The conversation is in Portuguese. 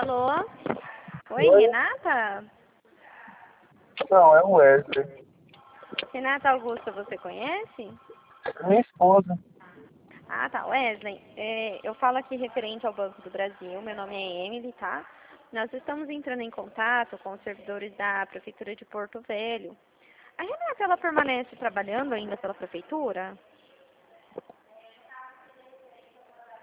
Alô? Oi, Oi? Renata? Não, é o Wesley. Renata Augusta, você conhece? Minha esposa. Ah, tá. Wesley, eu falo aqui referente ao Banco do Brasil. Meu nome é Emily, tá? Nós estamos entrando em contato com os servidores da Prefeitura de Porto Velho. A Renata, ela permanece trabalhando ainda pela Prefeitura?